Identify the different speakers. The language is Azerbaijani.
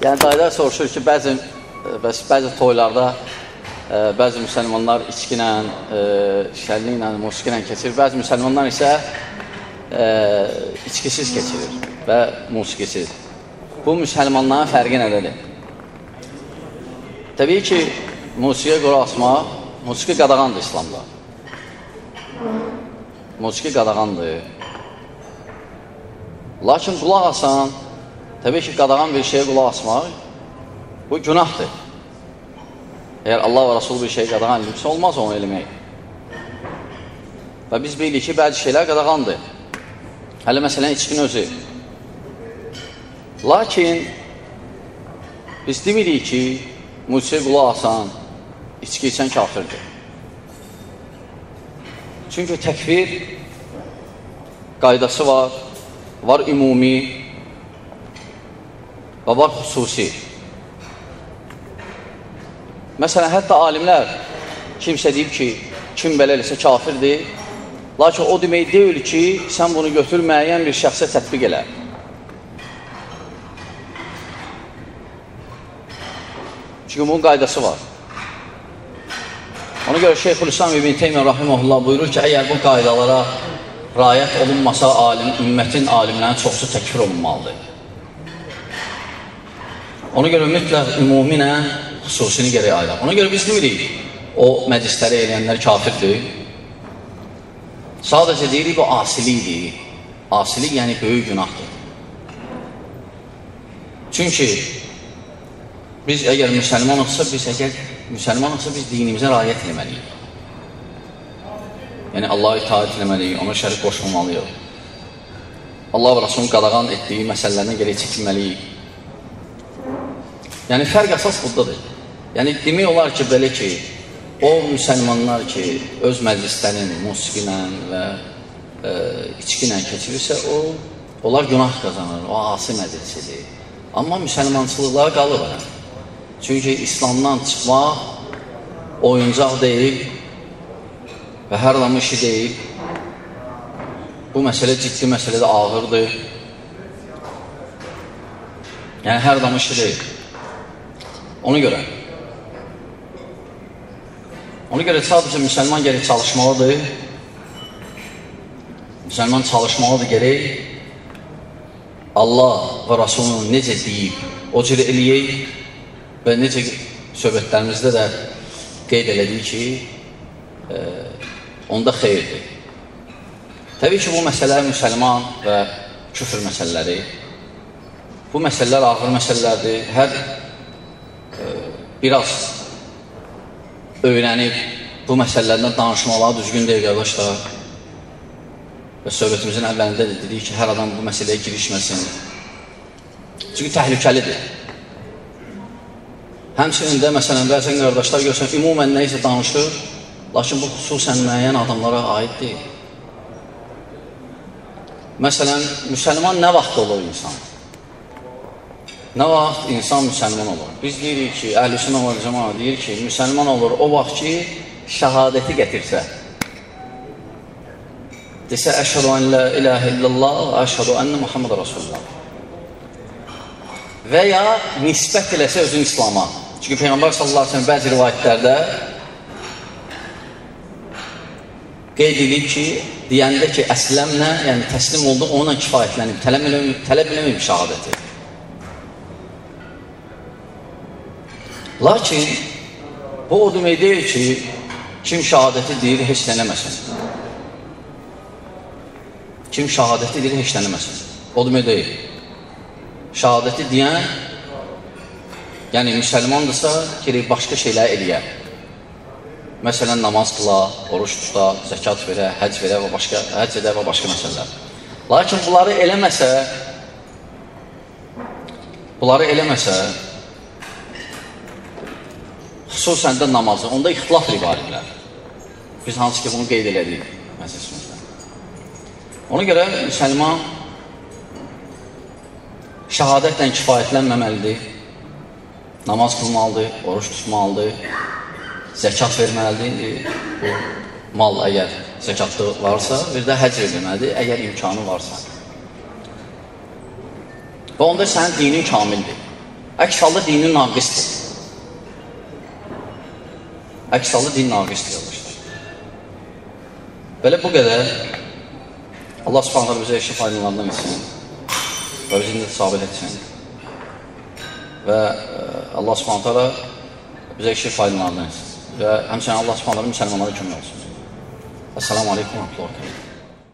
Speaker 1: Yəni, dayılar soruşur ki, bəzi toylarda bəzi müsəlmanlar içki ilə, şənlik ilə, musiqi ilə keçirir. Bəzi müsəlmanlar isə içkisiz keçirir və musiqisiz. Bu müsəlmanların fərqi nədədir? Təbii ki, musiqiyə qulaq asmaq, musiqi qadağandır İslamda. Musiqi qadağandır. Lakin qulaq asan, təbii ki, qadağan bir şeyə qulaq asmaq, bu günahdır. Əgər Allah və Rasul bir şey qadağan edilmişsə, olmaz onu eləmək. Və biz bilirik ki, bəzi şeylər qadağandır. Hələ məsələn, içkin özü. Lakin, biz demirik ki, musiqiyə qulaq asan, içki içən kafirdir. Çünki təkfir qaydası var ümumi və var xüsusi. Məsələn, hətta alimlər kimsə deyib ki, kim belə eləsə kafirdir, lakin o demək deyil ki, sən bunu götür, müəyyən bir şəxsə tətbiq elə. Çünki bunun qaydası var. Ona görə Şeyxülislam İbn Teymiyyə Rahiməhullah buyurur ki, əgər bu qaydalara rayət olunmasa, ümmətin alimlərinin çoxsu təkfir olunmalıdır. Ona görə mütləq ümuminə xüsusini gərək ayıraq. Ona görə biz deyirik, o məclisləri eləyənlər kafirdir. Sadəcə deyirik, bu asilikdir. Asilik yəni böyük günahdır. Çünki biz əgər müsəlmanıqsa, biz dinimizə rayət eləməliyik. Yəni, Allah'a itaat eləməliyik, ona şərik qoşulmalıyıq. Allah və Rasulun qadağan etdiyi məsələlərine gərək çəkilməliyik. Yəni, fərq əsas buddadır. Yəni, demək olar ki, belə ki, o müsəlmanlar ki, öz məclislərin musiqi ilə və içki ilə keçirirsə, onlar günah qazanır, o asi məclisidir. Amma müsəlmançılıqlara qalır. Çünki İslamdan çıxmaq oyuncaq deyil və hər adamın işi deyil. Bu məsələ ciddi məsələdə ağırdır. Yəni, hər adamın işi deyil. Ona görə sadəcə müsəlman gərək çalışmalıdır. Müsəlman çalışmalıdır gərək Allah və Rasulun necə deyib, o cür eləyək və necə söhbətlərimizdə də qeyd elədik ki, onda xeyirdir. Təbii ki, bu məsələ müsəlman və küfür məsələləri. Bu məsələlər ağır məsələlərdir. Hər biraz öyrənib bu məsələlərdən danışmalar düzgün deyil, qardaşlar. Və söhbətimizin əvvəlində də dedik ki, hər adam bu məsələyə girişməsin. Çünki təhlükəlidir. Həmçinin də, məsələn, bəzən qardaşlar görsən, ümumən nə isə danışır, lakin bu xüsusən müəyyən adamlara aid deyil. Məsələn, müsəlman nə vaxt olur insan? Nə vaxt insan müsəlman olur? Biz deyirik ki, əhl-i-sünnə və cəmaət deyir ki, müsəlman olur o vaxt ki, şəhadəti gətirsə. Desə, əşhədu ən la iləhə illallah və əşhədu ənə Muhammed Rasulullah. Və ya nisbət eləsə özün İslama. Çünki Peyğəmbər sallallahu aleyhi ve sellem bəzi rivayətlərdə qeyd edib ki, deyəndə ki, əsləmlə, yəni təslim oldu, onunla kifayətlənib, tələb eləməyib şəhadəti. Lakin, bu o demək deyil ki, kim şəhadəti deyir, heç dənəməsin. Kim şəhadəti deyir, heç dənəməsin. O demək deyil. Şəhadəti deyən, yəni müsəlmandırsa, gerək başqa şeylər eləyər. Məsələn, namaz qıla, oruç tuta, zəkat verə, həc verə və başqa məsələlər. Lakin bunları eləməsə, xüsusən də namazı, onda ixtilaf ribarilər. Biz hansı ki, bunu qeyd elədik məsələsimizdə. Ona görə müsəlman şəhadətlə kifayətlənməməlidir, namaz qılmalıdır, oruç tutmalıdır, zəkat verməlidir. Bu mal əgər zəkatlı varsa, bir də həc verməlidir, əgər imkanı varsa. Və onda sənin dinin kamildir. Əks halda dini naqisdir. Əks halda din naqisdir, yoldaşlar. Belə bu qədər. Allah subhanətlə bizə eşi faydalarından etsin və bizi də sabit etsin. Və Allah subhanətlə bizə eşi faydalarından etsin. Və həmçinin Allah subhanətlə müsəlmanlara kömək olsun. Esselamu aleykum və rahmetullah.